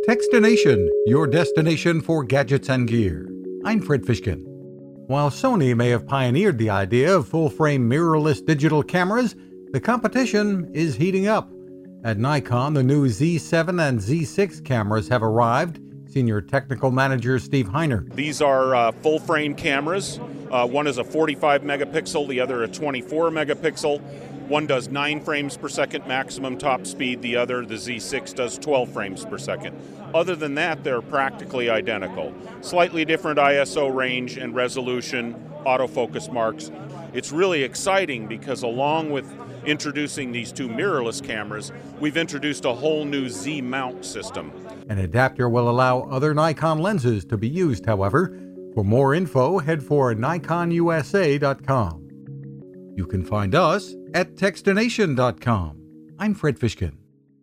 Techstination, your destination for gadgets and gear. I'm Fred Fishkin. While Sony may have pioneered the idea of full-frame mirrorless digital cameras, the competition is heating up. At Nikon, the new Z7 and Z6 cameras have arrived. Senior Technical Manager Steve Heiner. These are full-frame cameras. One is a 45 megapixel, the other a 24 megapixel. One does 9 frames per second maximum top speed, the other, the Z6, does 12 frames per second. Other than that, they're practically identical. Slightly different ISO range and resolution, autofocus marks. It's really exciting because along with introducing these two mirrorless cameras, we've introduced a whole new Z mount system. An adapter will allow other Nikon lenses to be used, however. For more info, head for NikonUSA.com. You can find us at Techstination.com. I'm Fred Fishkin.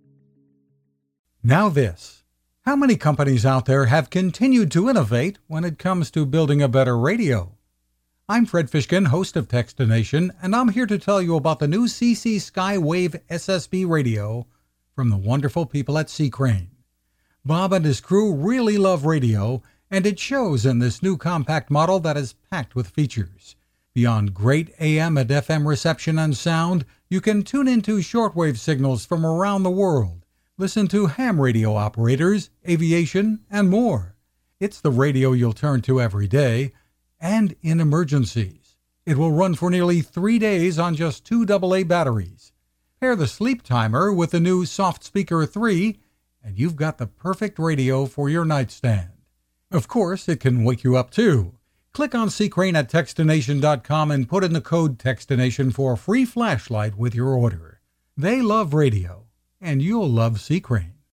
Now this. How many companies out there have continued to innovate when it comes to building a better radio? I'm Fred Fishkin, host of Techstination, and I'm here to tell you about the new CC Skywave SSB radio from the wonderful people at C-Crane. Bob and his crew really love radio, and it shows in this new compact model that is packed with features. Beyond great AM and FM reception and sound, you can tune into shortwave signals from around the world, listen to ham radio operators, aviation, and more. It's the radio you'll turn to every day, and in emergencies. It will run for nearly 3 days on just 2 AA batteries. Pair the sleep timer with the new Soft Speaker 3, and you've got the perfect radio for your nightstand. Of course, it can wake you up too. Click on C-Crane at Techstination.com and put in the code Techstination for a free flashlight with your order. They love radio, and you'll love C-Crane.